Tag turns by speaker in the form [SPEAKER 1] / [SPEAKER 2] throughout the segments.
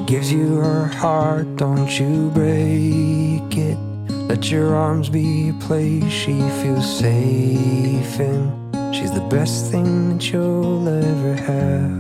[SPEAKER 1] gives you her heart, don't you break it. Let your arms be a place she feels safe in. She's the best thing that you'll ever have.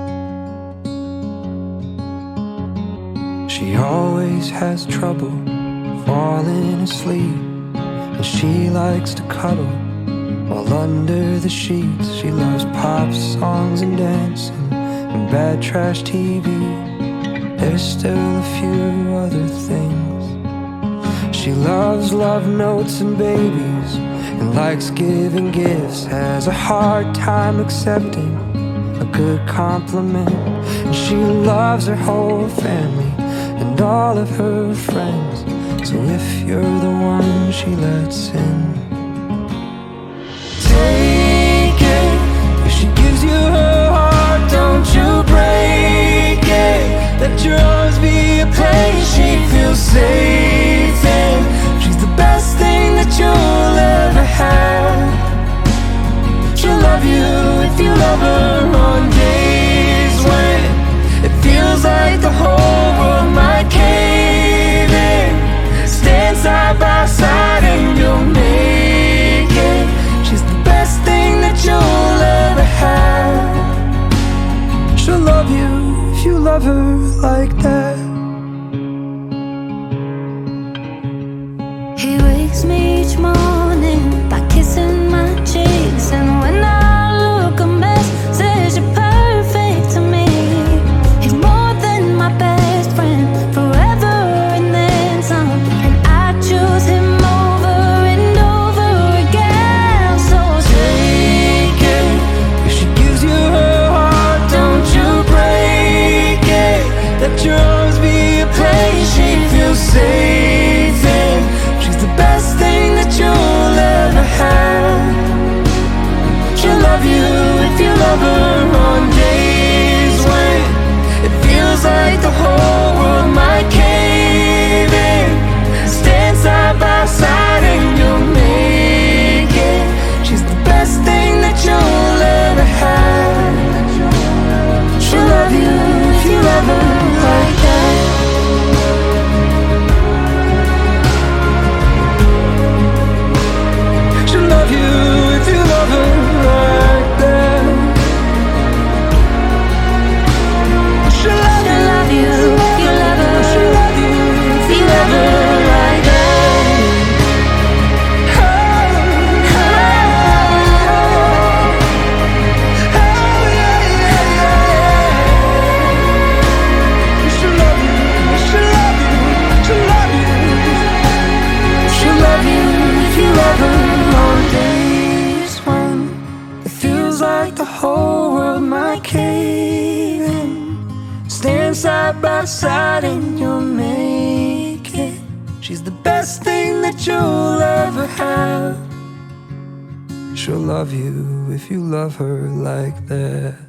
[SPEAKER 1] She always has trouble falling asleep, and she likes to cuddle while under the sheets. She loves pop songs and dancing and bad trash TV. There's still a few other things. She loves love notes and babies and likes giving gifts. Has a hard time accepting a good compliment. And she loves her whole family and all of her friends. So if you're the one she lets in, take it. If she gives you her heart, don't you break it. Let your arms be a place she feels safe in. She's the best thing that you'll ever have. She'll love you if you love her on days when it feels like the whole world might cave in. Stand side by side and you'll make it. She's the best thing that you'll ever have. She'll love you if you love her like that.
[SPEAKER 2] He wakes me each morning by kissing my cheeks, and when I look a mess, says you're perfect to me. He's more than my best friend, forever and then some, and I choose him over and over again. So
[SPEAKER 1] Take it. If she gives you her heart, don't you break it. Let your arms be a place she feels safe in. She's the best thing that you'll ever have. She'll love you if you love her on days when it feels like the whole world might cave in. Stand side by side and you'll make it. She's the best thing that you'll ever have. She'll love you if you love her like that. She'll love you if you love her like that. She'll love you if you love her. She'll love you if you love her like that. Oh, oh, yeah, yeah, yeah. She'll love you, she'll love you, she'll love you. She'll love you if you love her on days when it feels like the whole world might cave in. Stand side by side and you'll make it. She's the best thing that you'll ever have. She'll love you if you love her like that.